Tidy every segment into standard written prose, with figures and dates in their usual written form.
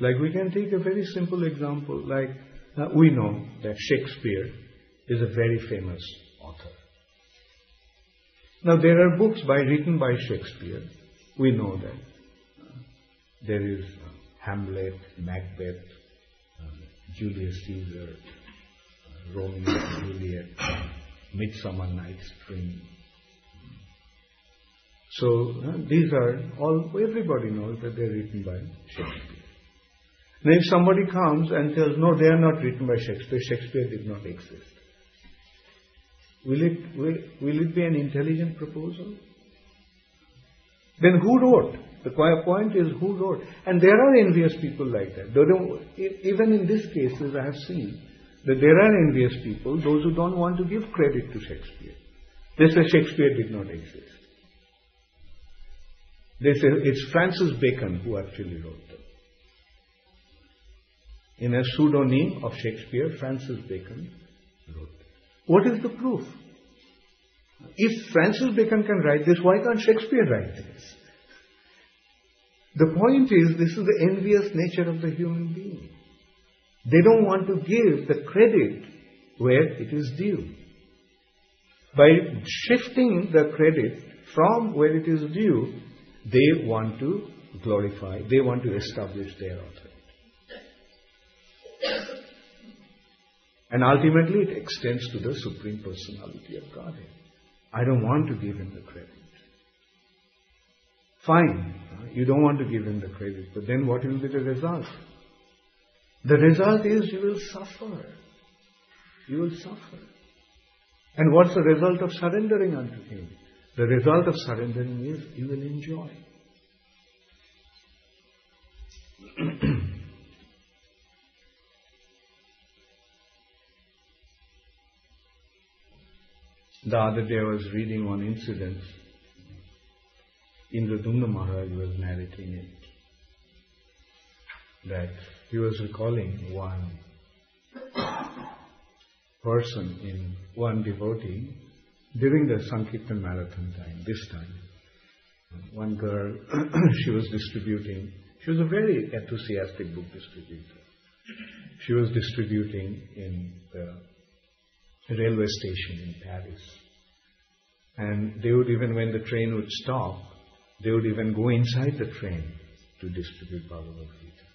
Like we can take a very simple example, like we know that Shakespeare is a very famous author. Now there are books written by Shakespeare. We know that. There is Hamlet, Macbeth, Julius Caesar, Romeo and Juliet, Midsummer Night's Dream. So these are all, everybody knows that they are written by Shakespeare. Now if somebody comes and tells, no, they are not written by Shakespeare, Shakespeare did not exist. Will it be an intelligent proposal? Then who wrote? The point is who wrote. And there are envious people like that. Even in these cases I have seen that there are envious people, those who don't want to give credit to Shakespeare. They say Shakespeare did not exist. They say it's Francis Bacon who actually wrote them. In a pseudonym of Shakespeare, Francis Bacon wrote them. What is the proof? If Francis Bacon can write this, why can't Shakespeare write this? The point is, this is the envious nature of the human being. They don't want to give the credit where it is due. By shifting the credit from where it is due, they want to glorify, they want to establish their authority. And ultimately it extends to the Supreme Personality of Godhead. I don't want to give him the credit. Fine, you don't want to give him the credit, but then what will be the result? The result is you will suffer. You will suffer. And what's the result of surrendering unto him? The result of surrendering is you will enjoy. The other day I was reading one incident. Indradumna Maharaj was narrating it. That he was recalling one person, one devotee, during the Sankirtan marathon time, this time. One girl, she was a very enthusiastic book distributor. She was distributing in the railway station in Paris. And they would even, when the train would stop, they would even go inside the train to distribute Bhagavad Gita.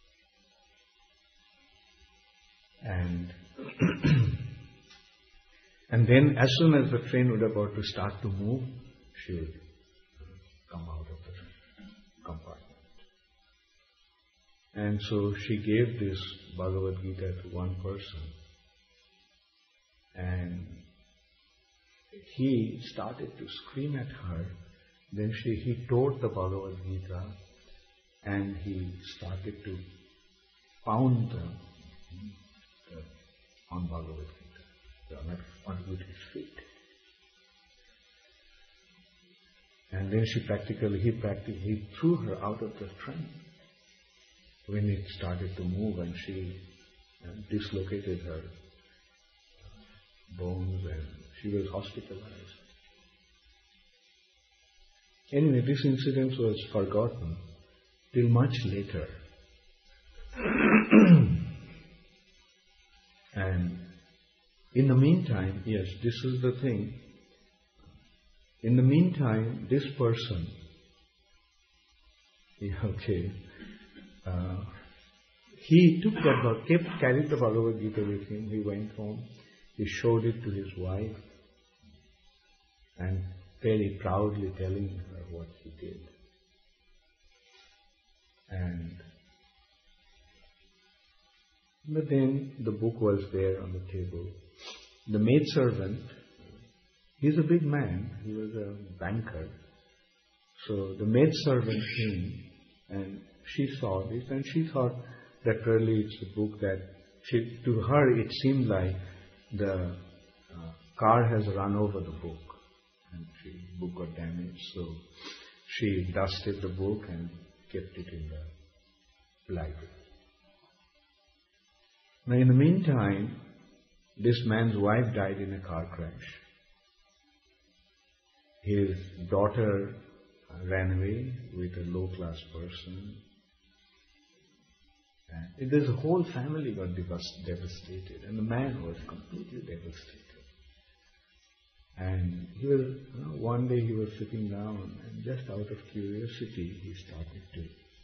And then as soon as the train would about to start to move, she would come out of the compartment. And so she gave this Bhagavad Gita to one person. And he started to scream at her. Then he tore the Bhagavad Gita and he started to pound on Bhagavad Gita, on with his feet. And then he threw her out of the train when it started to move, and she dislocated her bones and she was hospitalized. Anyway, this incident was forgotten till much later. And in the meantime, yes, this is the thing. In the meantime, this person, he carried the Bhagavad Gita with him. He went home. He showed it to his wife and very proudly telling her what he did. But then the book was there on the table. The maidservant, he's a big man, he was a banker. So the maidservant came and she saw this and she thought that really it's a book that, to her it seemed like the car has run over the book and the book got damaged. So she dusted the book and kept it in the library. Now in the meantime, this man's wife died in a car crash. His daughter ran away with a low-class person. This whole family got devastated, and the man was completely devastated. And he was, one day he was sitting down, and just out of curiosity, he started to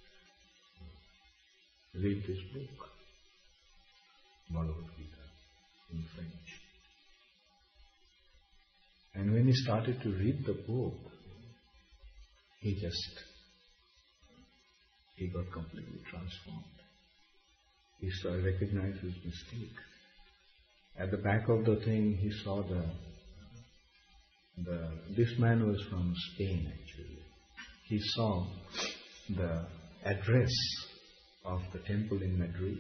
read this book, Bhagavad Gita, in French. And when he started to read the book, he got completely transformed. He started recognizing his mistake. At the back of the thing, he saw this man was from Spain actually. He saw the address of the temple in Madrid.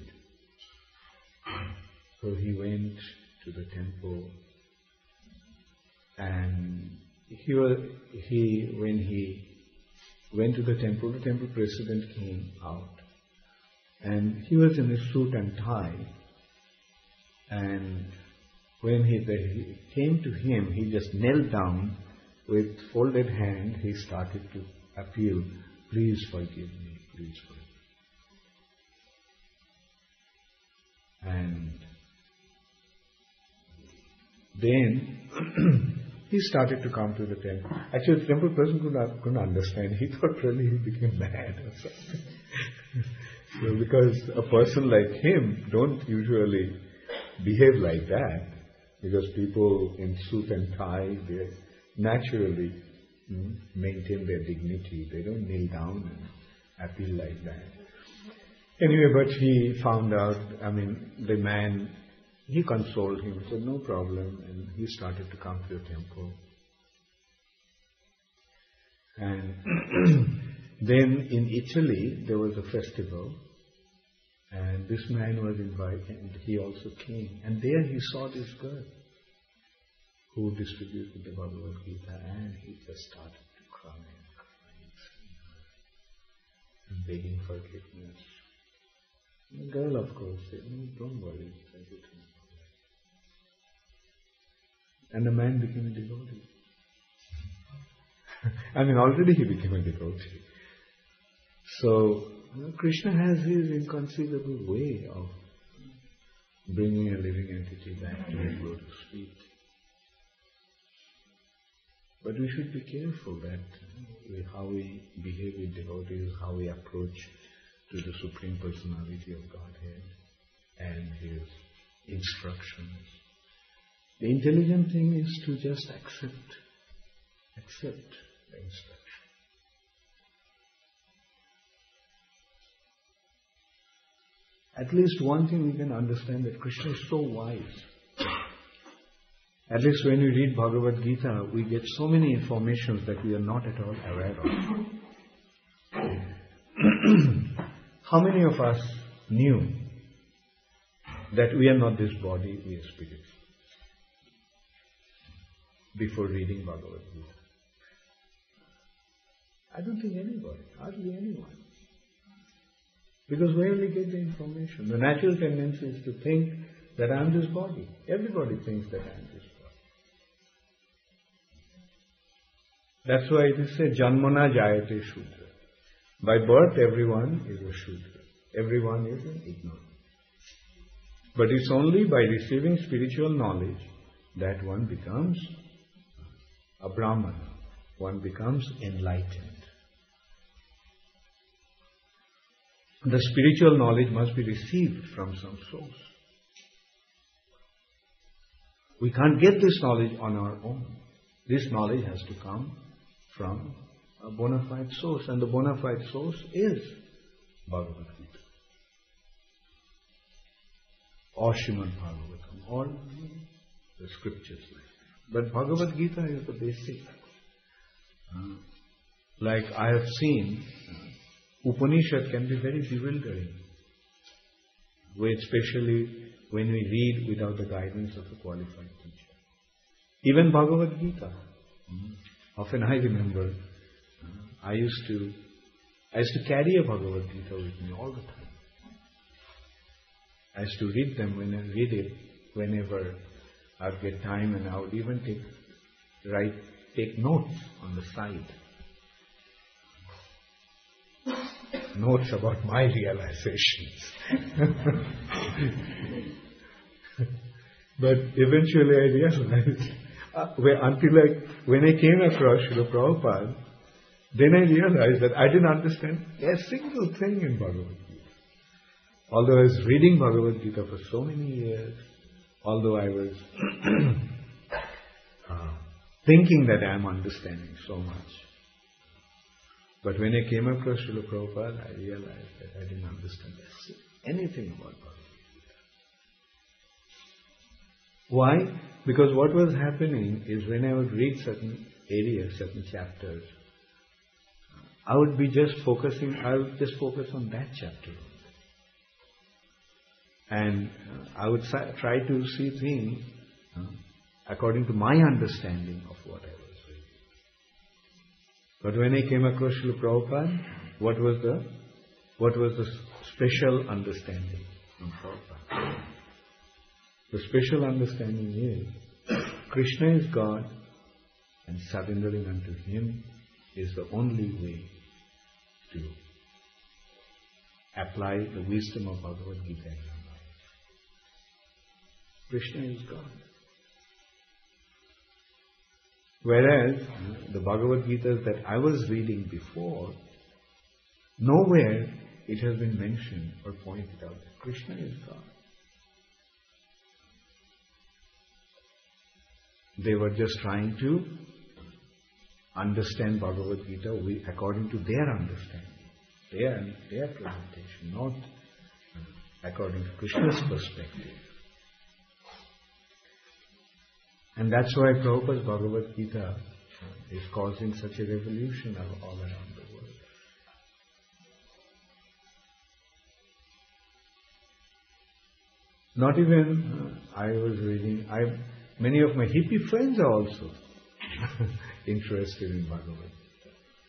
So he went to the temple, and when he went to the temple president came out, and he was in a suit and tie, and when he came to him, he just knelt down with folded hand. He started to appeal, please forgive me, please forgive me. And then he started to come to the temple. Actually, the temple person couldn't understand. He thought really he became mad or something. So because a person like him don't usually behave like that, because people in suit and tie, they naturally maintain their dignity. They don't kneel down and appeal like that. Anyway, but he found out, the man, he consoled him, said no problem, and he started to come to the temple. And then in Italy, there was a festival, and this man was invited, and he also came. And there he saw this girl who distributed the Bhagavad Gita, and he just started to cry and begging forgiveness. And the girl, of course, said, no, don't worry, everything. And the man became a devotee. Already he became a devotee. So, Krishna has his inconceivable way of bringing a living entity back to his lotus feet. But we should be careful that how we behave with devotees, how we approach to the Supreme Personality of Godhead and His instructions. The intelligent thing is to just accept the instruction. At least one thing we can understand, that Krishna is so wise. At least when we read Bhagavad Gita, we get so many informations that we are not at all aware of. How many of us knew that we are not this body, we are spirit, before reading Bhagavad Gita? I don't think anybody, hardly anyone. Because where we get the information? The natural tendency is to think that I am this body. Everybody thinks that I am this body. That's why it is said, Janmana Jayate Shudra. By birth, everyone is a Shudra. Everyone is an ignorant. But it's only by receiving spiritual knowledge that one becomes a Brahmana. One becomes enlightened. The spiritual knowledge must be received from some source. We can't get this knowledge on our own. This knowledge has to come from a bona fide source, and the bona fide source is Bhagavad Gita or Srimad Bhagavatam or the scriptures like that. But Bhagavad Gita is the basic. Like I have seen, Upanishad can be very bewildering, especially when we read without the guidance of a qualified teacher. Even Bhagavad Gita. Often I remember, I used to carry a Bhagavad Gita with me all the time. I used to read them whenever I'd get time, and I would even take notes on the side. Notes about my realizations. But eventually I realized, when I came across Srila Prabhupada, then I realized that I didn't understand a single thing in Bhagavad Gita. Although I was reading Bhagavad Gita for so many years, although I was thinking that I am understanding so much, but when I came across Srila Prabhupada, I realized that I didn't understand anything about Bhagavad Gita. Why? Because what was happening is when I would read certain areas, certain chapters, I would just focus on that chapter. And I would try to see things according to my understanding of what I was reading. But when I came across Srila Prabhupada, what was the special understanding of Prabhupada? The special understanding is Krishna is God and surrendering unto Him is the only way to apply the wisdom of Bhagavad Gita in your life. Krishna is God. Whereas the Bhagavad Gita that I was reading before, nowhere it has been mentioned or pointed out that Krishna is God. They were just trying to understand Bhagavad Gita according to their understanding, their presentation, not according to Krishna's perspective. And that's why Prabhupada's Bhagavad Gita is causing such a revolution all around the world. Not even I was reading, many of my hippie friends are also interested in Bhagavad Gita.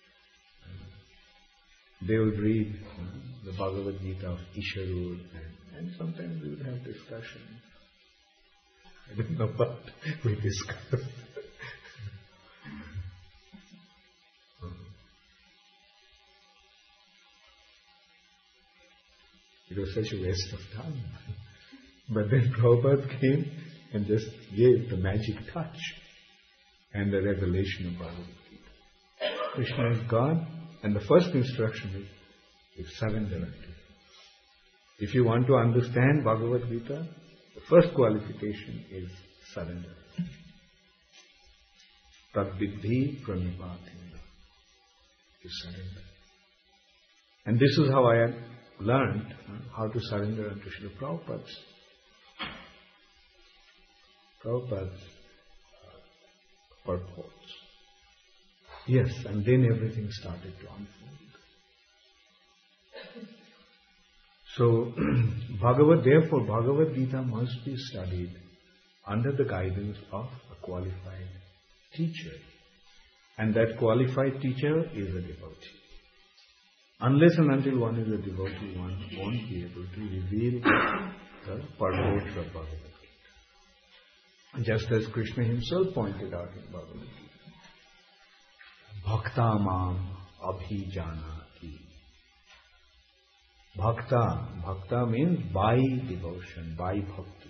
They would read the Bhagavad Gita of Isharud and sometimes we would have discussions. I don't know what we discussed. It was such a waste of time. But then Prabhupada came and just gave the magic touch and the revelation of Bhagavad Gita. Krishna is God, and the first instruction is surrender unto Him. If you want to understand Bhagavad Gita, the first qualification is surrender. Tad-viddhi pranipātina. To surrender. And this is how I had learned how to surrender unto Srila Prabhupada's purport. Yes, and then everything started to unfold. So, therefore, Bhagavad Gita must be studied under the guidance of a qualified teacher. And that qualified teacher is a devotee. Unless and until one is a devotee, one won't be able to reveal the purport of Bhagavad Gita. Just as Krishna himself pointed out in Bhagavad Gita. Bhakta mam abhijanati. Bhakta means by devotion, by bhakti.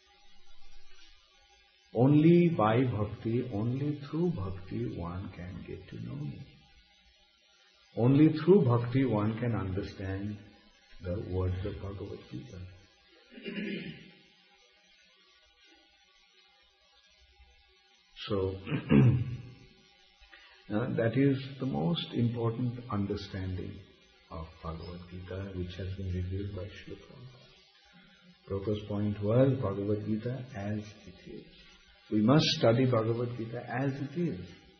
Only by bhakti, only through bhakti one can get to know me. Only through bhakti one can understand the words of Bhagavad Gita. So, that is the most important understanding of Bhagavad Gita, which has been revealed by Srila Prabhupada. Prabhupada's point was Bhagavad Gita as it is. We must study Bhagavad Gita as it is.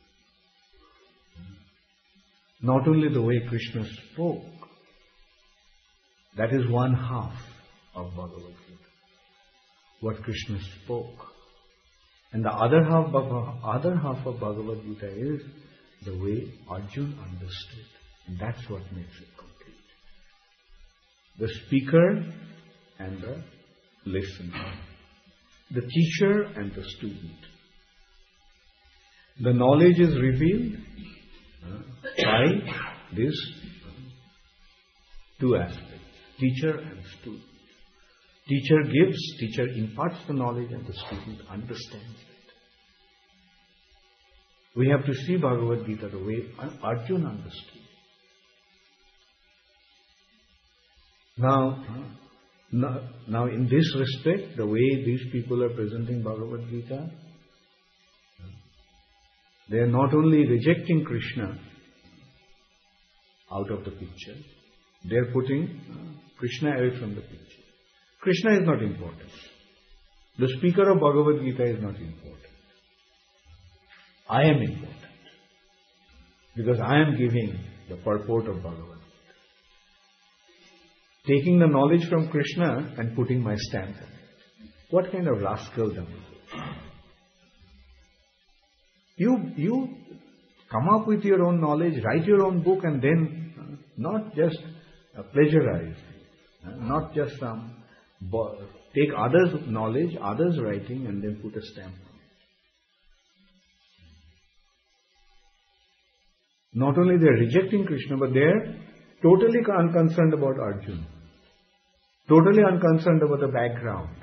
Not only the way Krishna spoke, that is one half of Bhagavad Gita. What Krishna spoke. And the other half of Bhagavad Gita is the way Arjuna understood. And that's what makes it complete. The speaker and the listener. The teacher and the student. The knowledge is revealed by these two aspects, teacher and student. Teacher gives, teacher imparts the knowledge and the student understands it. We have to see Bhagavad Gita the way Arjuna understood. Now in this respect, the way these people are presenting Bhagavad Gita, they are not only rejecting Krishna out of the picture, they are putting Krishna away from the picture. Krishna is not important. The speaker of Bhagavad Gita is not important. I am important. Because I am giving the purport of Bhagavad Gita. Taking the knowledge from Krishna and putting my stamp on it. What kind of rascaldom is it? You come up with your own knowledge, write your own book, and then not just plagiarize, not just take others' knowledge, others' writing, and then put a stamp on it. Not only they are rejecting Krishna, but they are totally unconcerned about Arjuna. Totally unconcerned about the background.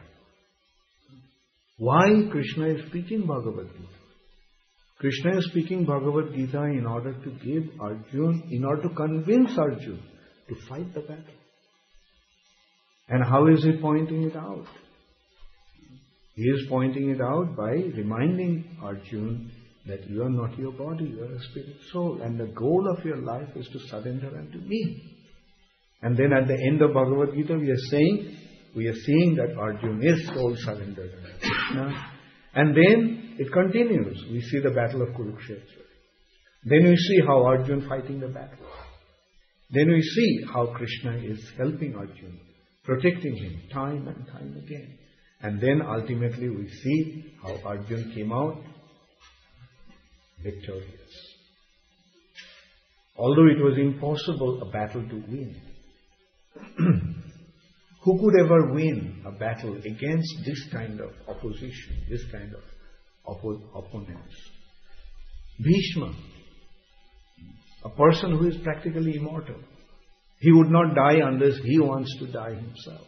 Why Krishna is speaking Bhagavad Gita? Krishna is speaking Bhagavad Gita in order to give Arjuna, in order to convince Arjuna to fight the battle. And how is he pointing it out? He is pointing it out by reminding Arjuna that you are not your body, you are a spirit soul, and the goal of your life is to surrender unto me. And then at the end of Bhagavad Gita we are seeing that Arjuna is soul surrendered unto Krishna. And then it continues. We see the battle of Kurukshetra. Then we see how Arjuna fighting the battle. Then we see how Krishna is helping Arjuna, protecting him time and time again. And then ultimately we see how Arjuna came out victorious. Although it was impossible a battle to win. Who could ever win a battle against this kind of opposition, this kind of opponents? Bhishma, a person who is practically immortal. He would not die unless he wants to die himself.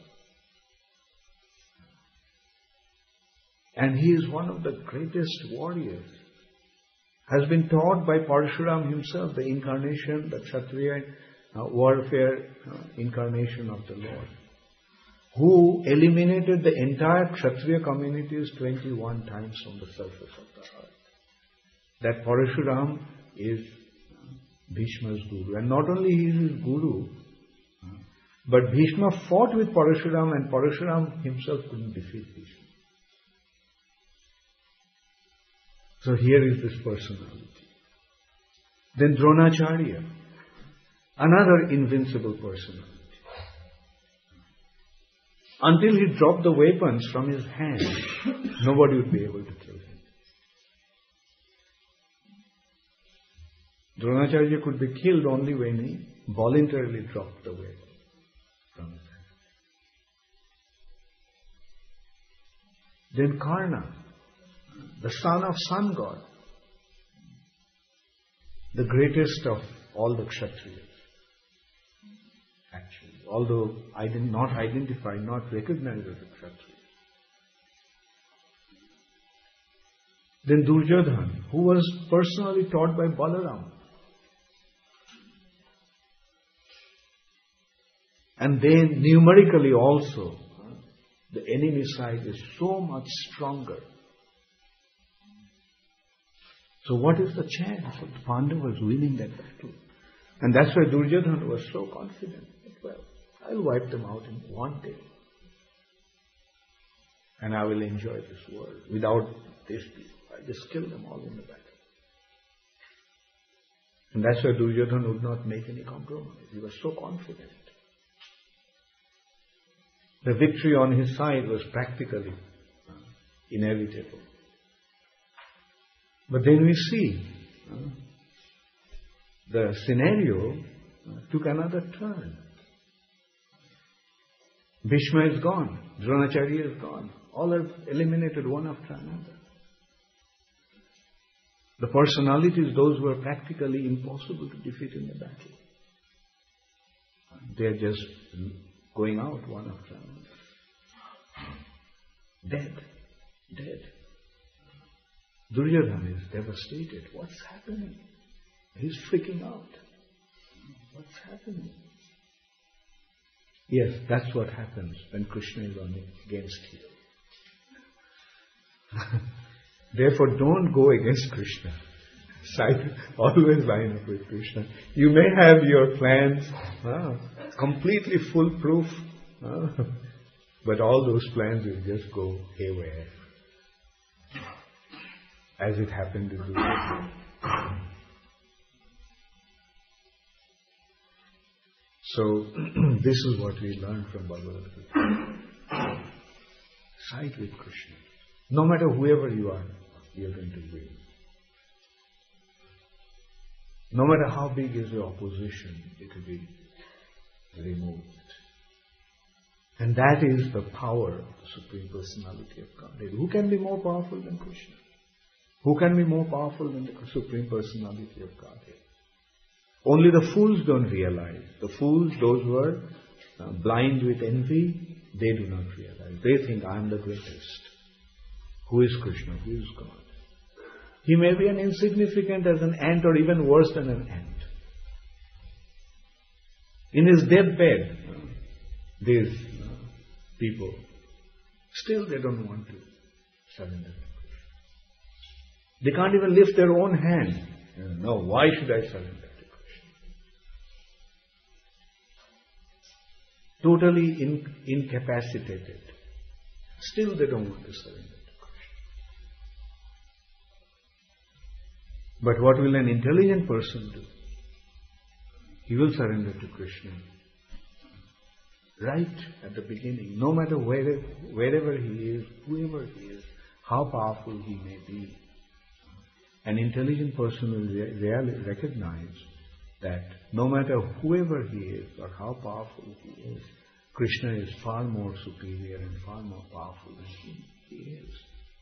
And he is one of the greatest warriors. Has been taught by Parashuram himself, the incarnation, the Kshatriya warfare incarnation of the Lord, who eliminated the entire Kshatriya communities 21 times from the surface of the earth. That Parashuram is Bhishma's guru. And not only he is his guru, but Bhishma fought with Parashuram and Parashuram himself couldn't defeat Bhishma. So here is this personality. Then Dronacharya, another invincible personality. Until he dropped the weapons from his hand, nobody would be able to kill him. Dronacharya could be killed only when he voluntarily dropped the weapon from his hand. Then Karna, the son of Sun God, the greatest of all the Kshatriyas. Actually, although not identified, not recognized as a Kshatriya. Then Duryodhana, who was personally taught by Balaram. And then numerically also, the enemy side is so much stronger. So what is the chance of the Pandavas winning that battle? And that's why Duryodhana was so confident. Well, I'll wipe them out in one day. And I will enjoy this world without these people. I just kill them all in the battle. And that's why Duryodhana would not make any compromise. He was so confident. The victory on his side was practically inevitable. But then we see the scenario took another turn. Bhishma is gone. Dronacharya is gone. All are eliminated one after another. The personalities, those who are practically impossible to defeat in the battle, they are just going out one after another. Dead. Dead. Duryodhana is devastated. What's happening? He's freaking out. What's happening? Yes, that's what happens when Krishna is against you. Therefore, don't go against Krishna. Always line up with Krishna. You may have your plans completely foolproof, but all those plans will just go haywire, as it happened to Duryodhana. So, this is what we learn from Bhagavad Gita. Side with Krishna. No matter whoever you are going to win. No matter how big is your opposition, it will be removed. And that is the power of the Supreme Personality of Godhead. Who can be more powerful than Krishna? Who can be more powerful than the Supreme Personality of Godhead? Only the fools don't realize. The fools, those who are blind with envy, they do not realize. They think, I am the greatest. Who is Krishna? Who is God? He may be an insignificant as an ant or even worse than an ant. In his deathbed, these people, still they don't want to surrender to Krishna. They can't even lift their own hand. No, why should I surrender to Krishna? Totally incapacitated. Still they don't want to surrender. But what will an intelligent person do? He will surrender to Krishna right at the beginning, no matter wherever he is, whoever he is, how powerful he may be. An intelligent person will really recognize that no matter whoever he is or how powerful he is, Krishna is far more superior and far more powerful than he is.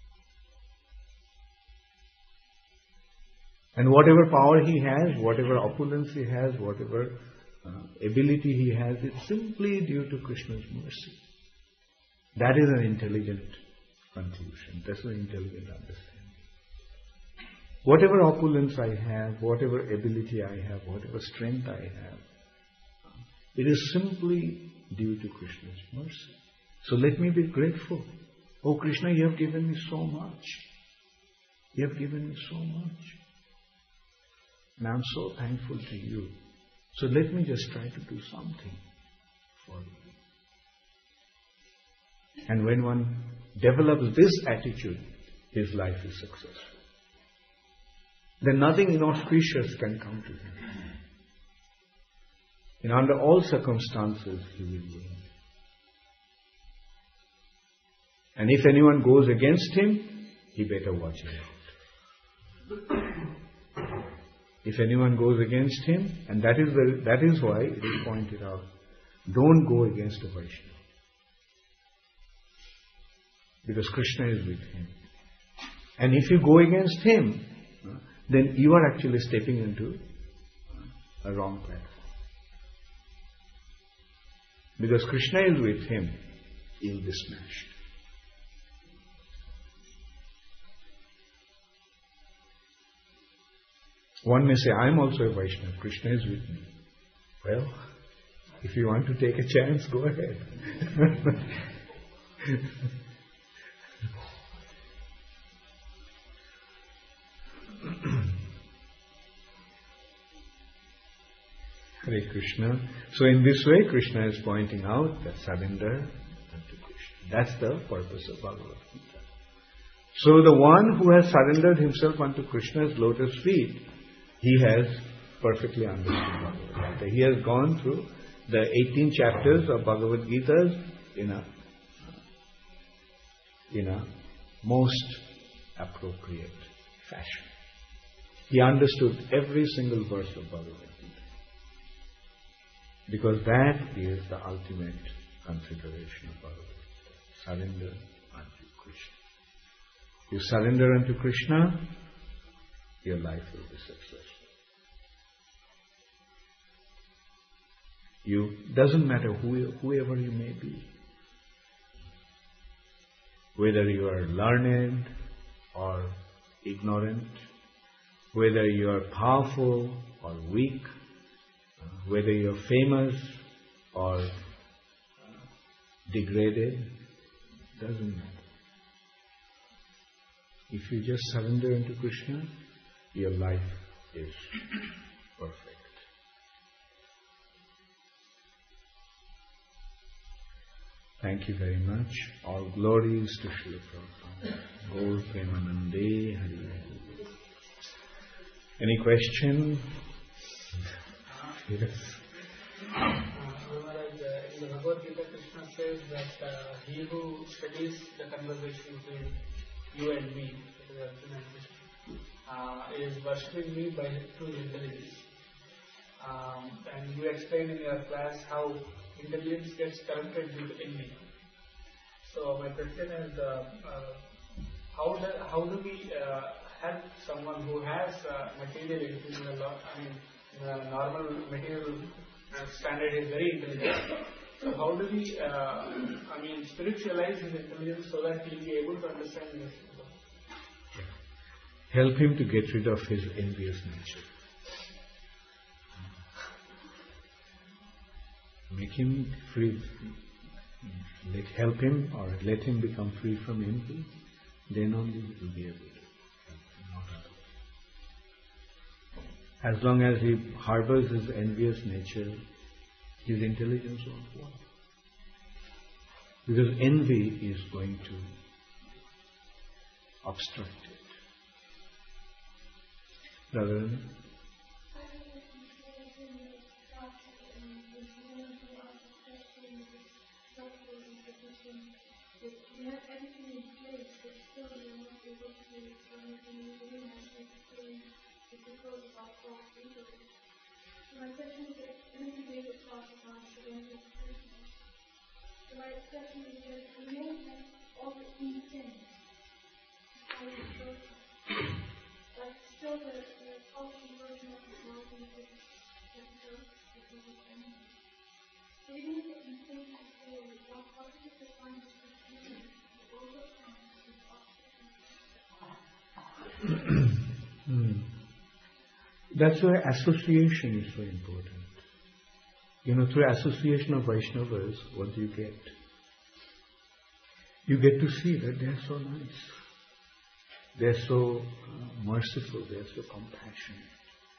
And whatever power he has, whatever opulence he has, whatever ability he has, it's simply due to Krishna's mercy. That is an intelligent conclusion. That's an intelligent understanding. Whatever opulence I have, whatever ability I have, whatever strength I have, it is simply due to Krishna's mercy. So let me be grateful. Oh Krishna, you have given me so much. You have given me so much. And I'm so thankful to you. So let me just try to do something for you. And when one develops this attitude, his life is successful. Then nothing inauspicious can come to him. And under all circumstances, he will win. And if anyone goes against him, he better watch out. If anyone goes against him, and that is why it is pointed out, don't go against a Vaishnava. Because Krishna is with him. And if you go against him, then you are actually stepping into a wrong platform. Because Krishna is with him, he will be smashed. One may say, I am also a Vaishnava, Krishna is with me. Well, if you want to take a chance, go ahead. Hare Krishna. So in this way, Krishna is pointing out that surrender unto Krishna. That's the purpose of Bhagavad Gita. So the one who has surrendered himself unto Krishna's lotus feet, he has perfectly understood Bhagavad Gita. He has gone through the 18 chapters of Bhagavad Gita in a most appropriate fashion. He understood every single verse of Bhagavad Gita. Because that is the ultimate consideration of Bhagavad Gita. Surrender unto Krishna. You surrender unto Krishna, your life will be successful. Doesn't matter whoever you may be. whether you are learned or ignorant, whether you are powerful or weak, whether you are famous or degraded, doesn't matter. If you just surrender into Krishna, your life is perfect. Thank you very much. All glories to Srila Prabhupada. Gaur Premanande Hari. Any question? Yes. In the Bhagavad Gita, Krishna says that he who studies the conversation between you and me, is worshipping me through intelligence. And you explained in your class how intelligence gets corrupted due to envy. So my question is, how do we help someone who has material intelligence? The normal material standard is very intelligent. So how do we, spiritualize his intelligence so that he will be able to understand this? Help him to get rid of his envious nature. Make him free. Help him or let him become free from envy. Then only he will be able to help him, not otherwise. As long as he harbors his envious nature, his intelligence won't work. Because envy is going to obstruct it. Rather than That's why association is so important. Through association of Vaishnavas, what do you get? You get to see that they are so nice. They are so merciful. They are so compassionate.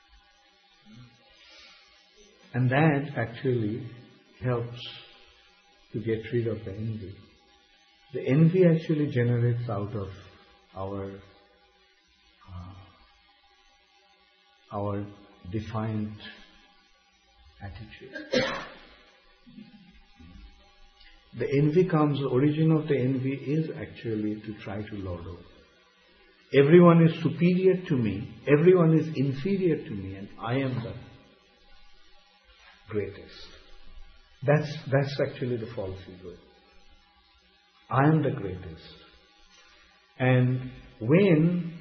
And that actually helps to get rid of the envy. The envy actually generates out of our defiant attitude. The origin of the envy is actually to try to lord over. Everyone is superior to me, everyone is inferior to me, and I am the greatest. That's actually the false ego. I am the greatest. And when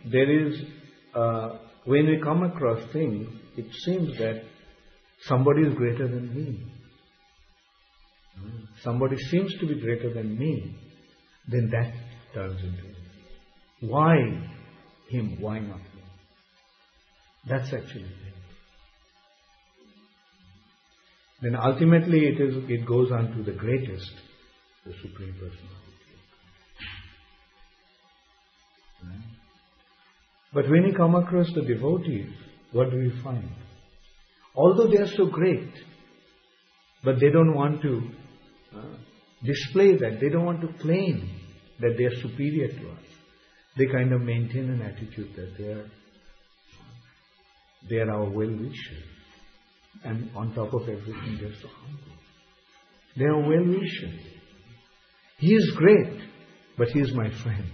we come across things, it seems that somebody is greater than me. Somebody seems to be greater than me. Then that turns into envy. Why him? Why not me? That's actually envy. Then ultimately it goes on to the greatest, the Supreme Personality. Right? But when you come across the devotees, what do you find? Although they are so great, but they don't want to display that, they don't want to claim that they are superior to us. They kind of maintain an attitude that they are our well-wishers. And on top of everything, they are so humble. They are well-wishers. He is great, but he is my friend.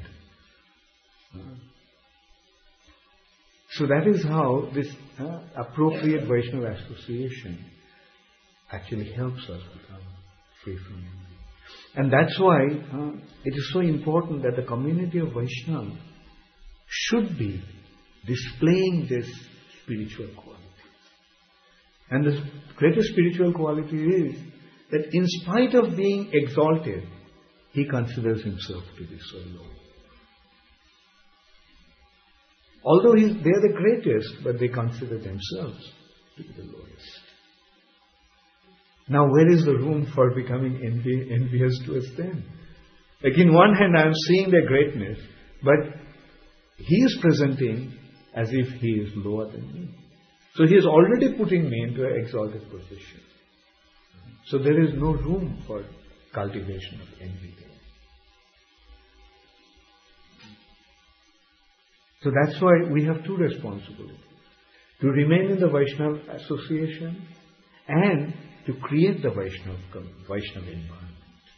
So that is how this appropriate Vaishnava association actually helps us become free from envy. And that's why it is so important that the community of Vaishnava should be displaying this spiritual quality. And the greatest spiritual quality is that in spite of being exalted, he considers himself to be so low. Although they are the greatest, but they consider themselves to be the lowest. Now where is the room for becoming envious towards them? Like in one hand I am seeing their greatness, but he is presenting as if he is lower than me. So he is already putting me into an exalted position. So there is no room for cultivation of envy there. So that's why we have two responsibilities. To remain in the Vaishnava association and to create the Vaishnava environment.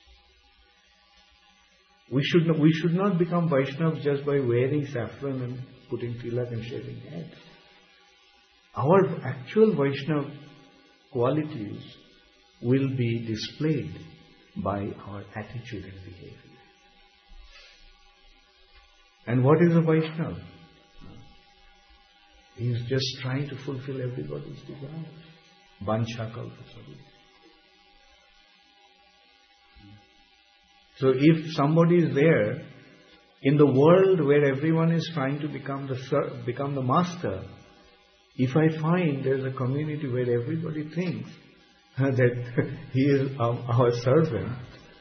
We should not become Vaishnavas just by wearing saffron and putting tilak and shaving head. Our actual Vaishnava qualities will be displayed by our attitude and behavior. And what is a Vaishnava? He is just trying to fulfill everybody's desires. Vancha kalpasari. So if somebody is there in the world where everyone is trying to become the master, if I find there is a community where everybody thinks that he is our servant,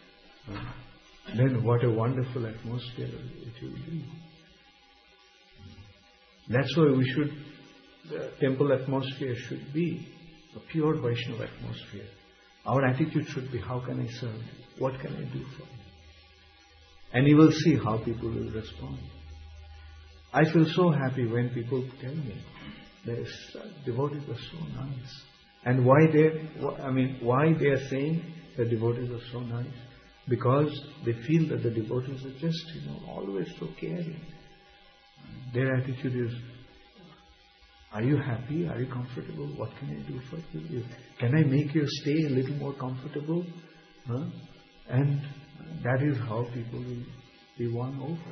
then what a wonderful atmosphere it will be. That's why the temple atmosphere should be a pure Vaishnava atmosphere. Our attitude should be, how can I serve you? What can I do for you? And you will see how people will respond. I feel so happy when people tell me the devotees are so nice. And why they are saying the devotees are so nice? Because they feel that the devotees are just, always so caring. Their attitude is, are you happy? Are you comfortable? What can I do for you? Can I make your stay a little more comfortable? And that is how people will be won over.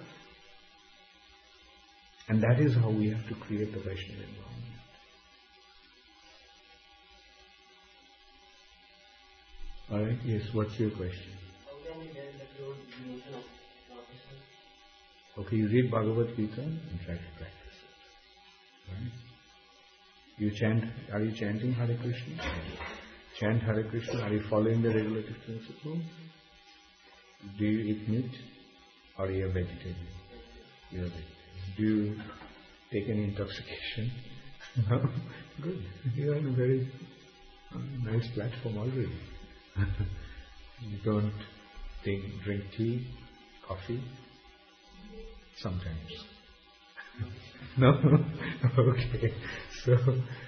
And that is how we have to create the Vaishnava environment. Alright, yes, what's your question? How can we get the pure devotion of Krishna? Okay, you read Bhagavad Gita and try to practice it. Right? Are you chanting Hare Krishna? Chant Hare Krishna. Are you following the regulative principles? Do you eat meat? Or are you a vegetarian? You are a vegetarian. Do you take any intoxication? No? Good. You are on a very nice platform already. You don't drink tea, coffee? Sometimes. No? Okay. So,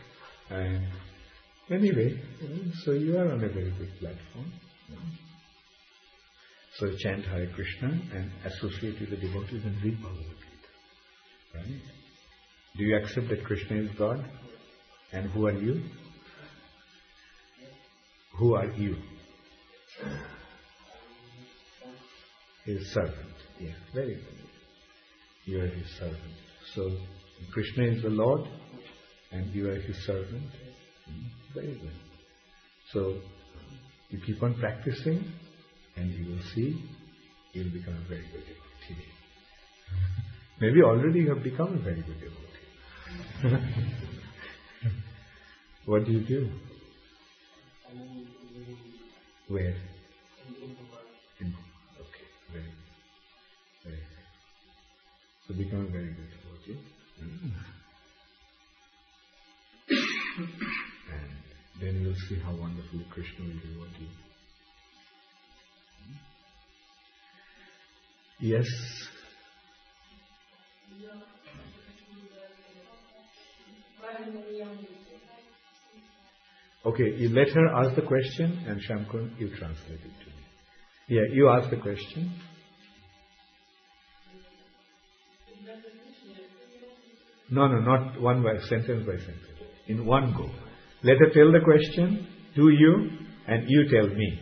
anyway, so you are on a very good platform. So chant Hare Krishna and associate with the devotees and read Bhagavad Gita. Right? Do you accept that Krishna is God? And who are you? Who are you? His servant. Yeah, very good. You are his servant. So Krishna is the Lord and you are his servant. Very good. So you keep on practicing and you will see you will become a very good devotee. Maybe already you have become a very good devotee. What do you do? Where? Okay, very good. Very good. So become a very good devotee. And then you will see how wonderfully Krishna will reward you. Yes. Okay, you let her ask the question and Shamkun, you translate it to me. Yeah, you ask the question. No, not one by sentence by sentence. In one go. Let her tell the question to you and you tell me.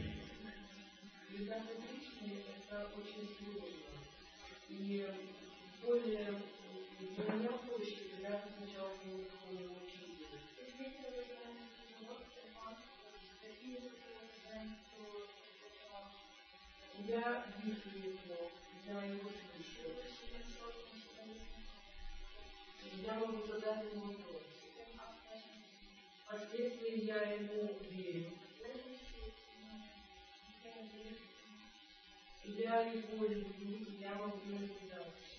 Я действительно, я его слышу. Я могу задать ему вопрос. Впоследствии я ему верю. Я его люблю, я могу ему дальше.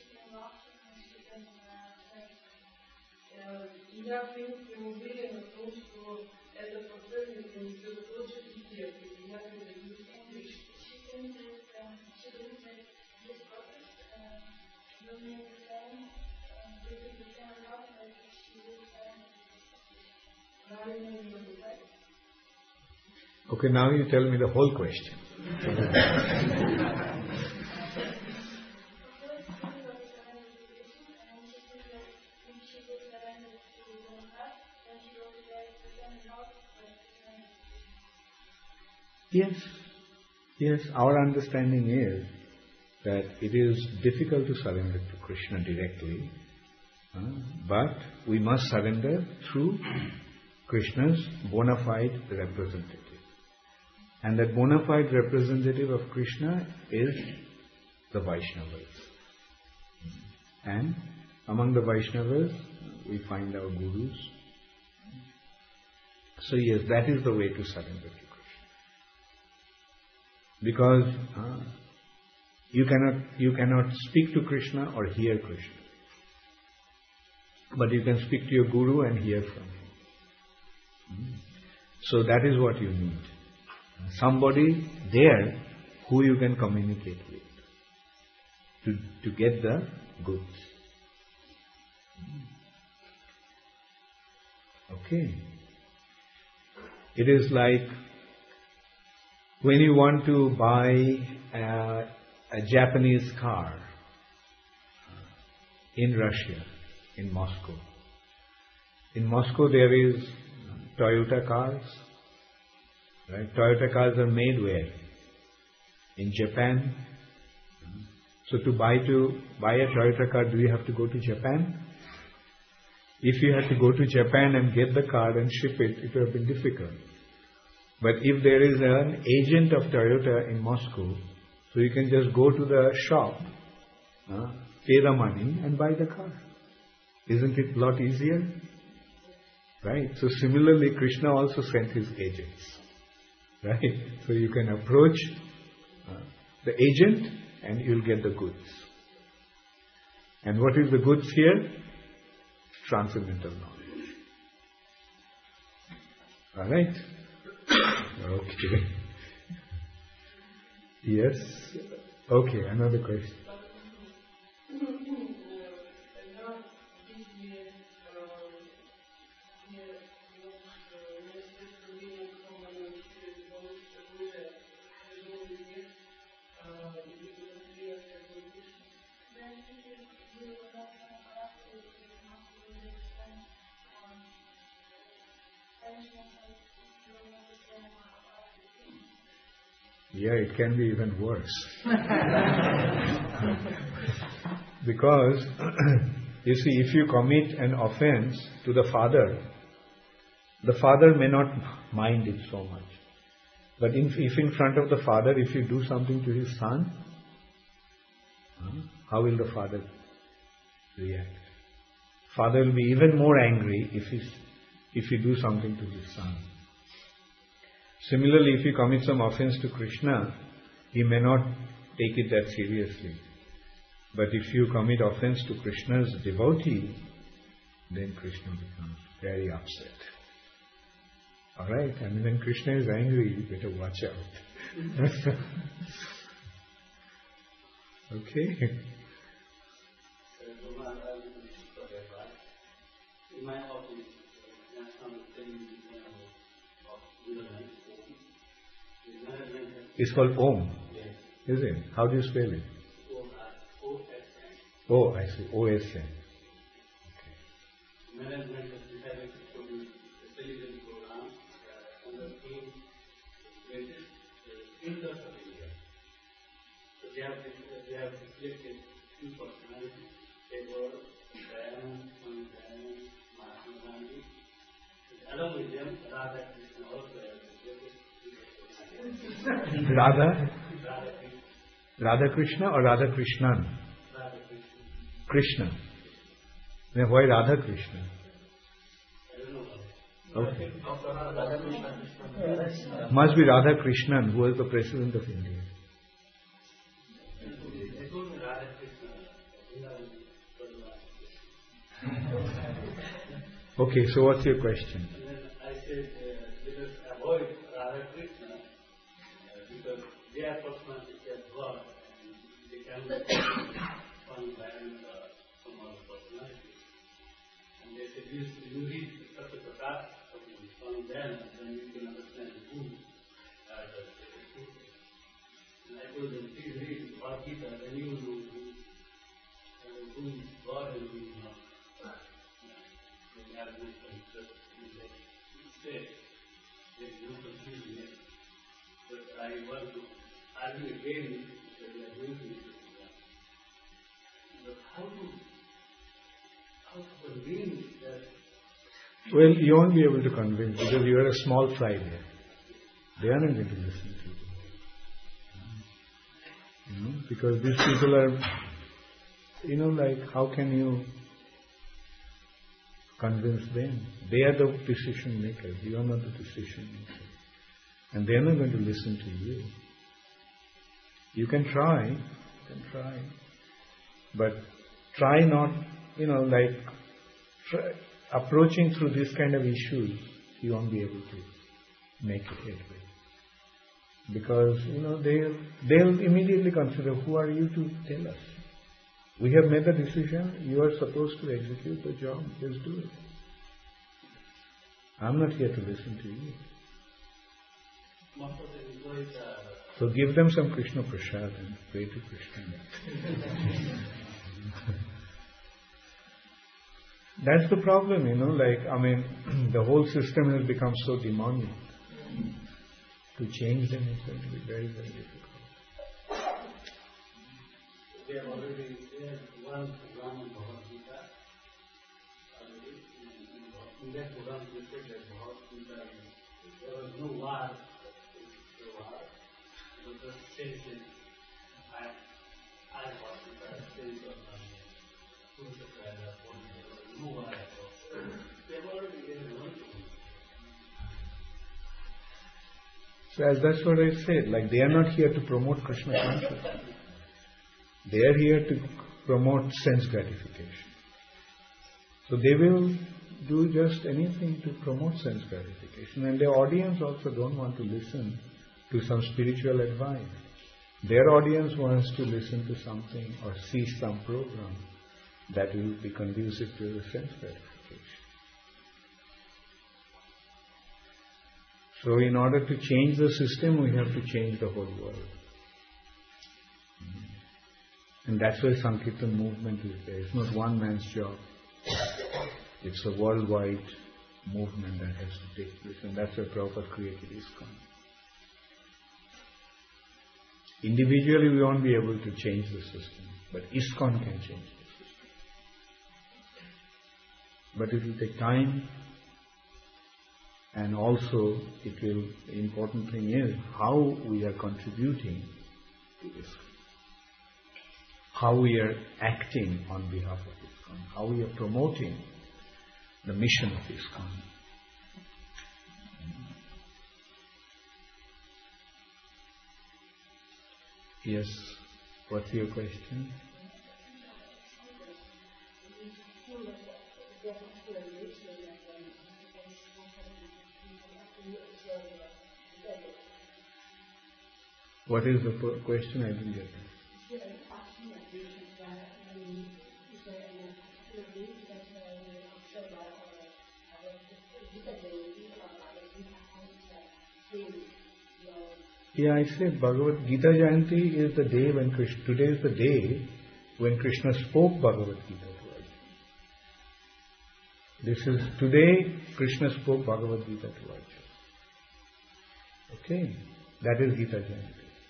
Я, в принципе, уверена в том, что этот процесс принесет лучший эффект, если я передаю Кришне. Okay, now you tell me the whole question. Yes, our understanding is that it is difficult to surrender to Krishna directly, but we must surrender through Krishna's bona fide representative. And that bona fide representative of Krishna is the Vaishnavas. And among the Vaishnavas, we find our gurus. So yes, that is the way to surrender to Krishna. Because you cannot speak to Krishna or hear Krishna. But you can speak to your guru and hear from him. So that is what you need. Somebody there who you can communicate with to get the goods. Okay. It is like when you want to buy a Japanese car in Russia, in Moscow. In Moscow there is Toyota cars. Right? Toyota cars are made where? In Japan. So to buy a Toyota car, do you have to go to Japan? If you had to go to Japan and get the car and ship it, it would have been difficult. But if there is an agent of Toyota in Moscow, so you can just go to the shop, pay the money and buy the car. Isn't it a lot easier? Right? So similarly, Krishna also sent his agents. Right? So you can approach the agent and you'll get the goods. And what is the goods here? Transcendental knowledge. Alright? Okay. Yes? Okay, another question. Yeah, it can be even worse. Because, you see, if you commit an offense to the father may not mind it so much. But if in front of the father, if you do something to his son, how will the father react? Father will be even more angry if you do something to his son. Similarly, if you commit some offense to Krishna, he may not take it that seriously. But if you commit offense to Krishna's devotee, then Krishna becomes very upset. Alright? And when Krishna is angry, you better watch out. Okay? In my office, It's called Om. yes. Is it? How do you spell it? OSN. Oh, I see. OSN. Okay. Management has decided to produce a television program on the theme greatest builders of India. So they have selected two personalities. They were Dayanand, Swami Dayanand, Mahatma Gandhi. And along with them, Radha Krishna also has the greatest Radha? Radha Krishna. Radha Krishna or Radha Krishnan? Radha Krishna. Krishna. Then why Radha Krishna? I don't know why. Okay. Radha Krishna. Must be Radha Krishnan, who was the President of India. They told me Radha Krishna. Okay, so what's your question? And then I said, let us avoid Radha Krishna because they are personalities of God and they cannot one land some other personality. And they said, you read Satya Prakash from them, then you can understand who are the people. And I told them, please read Bhagavad Gita, then you will know who is God and who is not. They have no concept. It's there. There is no confusion yet. But I want to argue again that we are going to this program. But how to convince that? Well, you won't be able to convince because you are a small fry there. They are not going to listen to you. Because these people are, like, how can you convince them? They are the decision makers. You are not the decision maker. And they are not going to listen to you. You can try, but try not, approaching through this kind of issues, you won't be able to make it headway. Because, they'll immediately consider, who are you to tell us? We have made a decision, you are supposed to execute the job, just do it. I'm not here to listen to you. Most of the employees are. So give them some Krishna Prasad and pray to Krishna. That's the problem, the whole system has become so demonic. To change them is going to be very, very difficult. They have already one program on Bhagavad Gita. Already in that program they said that Bhagavad Gita, there was no war. The war. It was just sense. I Bhagavad Gita, sense of Purusha no war at all. They have already learned. So that's what I said, they are not here to promote Krishna consciousness. They are here to promote sense gratification. So they will do just anything to promote sense gratification. And their audience also don't want to listen to some spiritual advice. Their audience wants to listen to something or see some program that will be conducive to the sense gratification. So in order to change the system, we have to change the whole world. And that's why Sankirtan movement is there. It's not one man's job. It's a worldwide movement that has to take place. And that's why Prabhupada created ISKCON. Individually we won't be able to change the system. But ISKCON can change the system. But it will take time. And also, the important thing is how we are contributing to this, how we are acting on behalf of ISKCON, how we are promoting the mission of ISKCON. Yes, what's your question? What is the question? I didn't get that. Yeah, I said Bhagavad Gita Jayanti is the day when today is the day when Krishna spoke Bhagavad Gita to Arjuna. This is today Krishna spoke Bhagavad Gita to Arjuna. Okay, that is Gita Jayanti.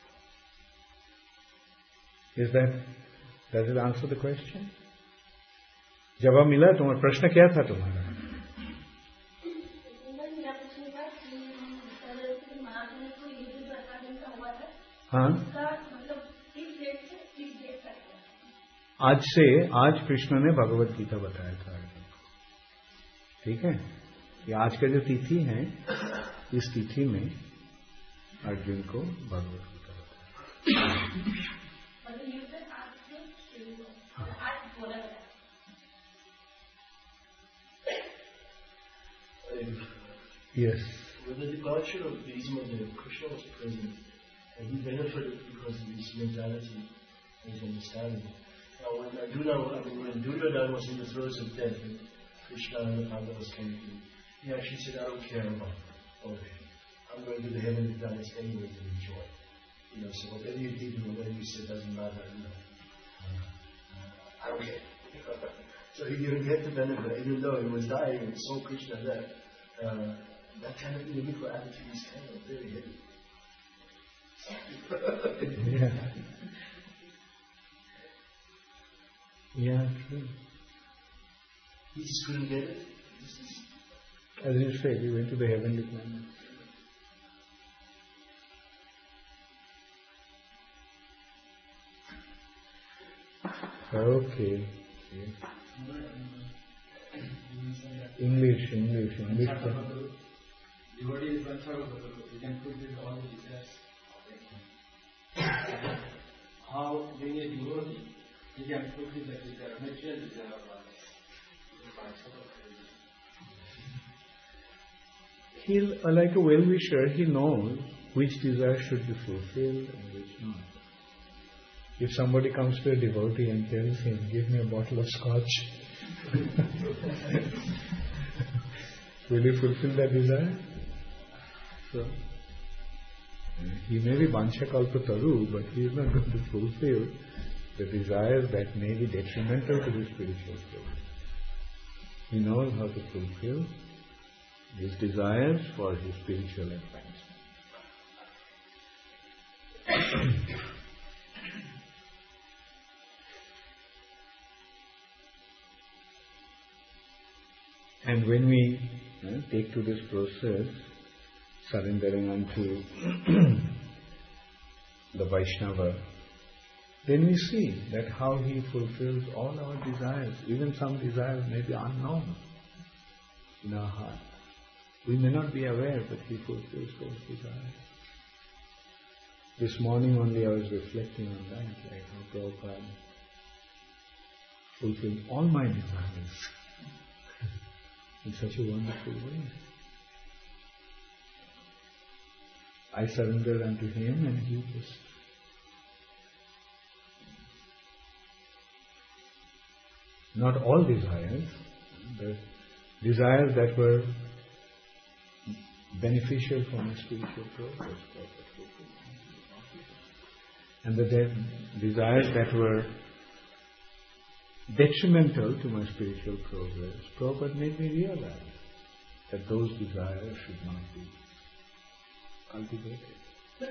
Does it answer the question? जवाब मिला तुम्हारा प्रश्न क्या था तुम्हारा? हाँ आज कृष्ण ने भगवत गीता बताया था अर्जुन को, ठीक है। ये आज का जो तिथि है, इस तिथि में अर्जुन को भगवत गीता बताया। Yes. With the departure of Bhishma, Krishna was present, and he benefited because of his mentality and his understanding. Now, when Duryodhana was in the throes of death, and Krishna and the Pandavas came to him, he actually said, "I don't care about all of you. I'm going to the heavenly planets anyway to enjoy. So whatever you did and whatever you said doesn't matter. I don't care." So he didn't get the benefit, even though he was dying and saw Krishna there. That kind of inimical attitude is kind of very heavy. Yeah, true. He just couldn't get it. As you said, he went to the heavenly planet. Okay. English. Devotee is Panchabhadru. You can put with all the desires. How being a devotee, you can put with the desire, material desire of others. He'll, like a well-wisher, he knows which desire should be fulfilled and which not. If somebody comes to a devotee and tells him, "Give me a bottle of scotch," will he fulfill that desire? So, he may be Vansha Kalpataru, but he is not going to fulfill the desires that may be detrimental to the spiritual growth. He knows how to fulfill his desires for his spiritual advancement. And when we take to this process, surrendering unto the Vaishnava, then we see that how he fulfills all our desires. Even some desires may be unknown in our heart. We may not be aware, but he fulfills those desires. This morning only I was reflecting on that, like how Prabhupada fulfilled all my desires in such a wonderful way. I surrendered unto him and he just not all desires, but desires that were beneficial for my spiritual progress. And the desires that were detrimental to my spiritual progress, Prabhupada made me realize that those desires should not be cultivated.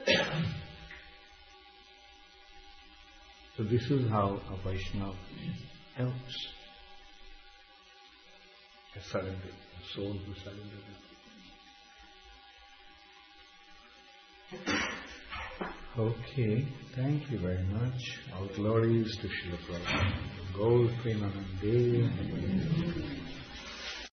So this is how a Vaishnava helps a surrender, a soul who surrenders. Okay, thank you very much. All glories to Srila Prabhupada. Gaur Premanande.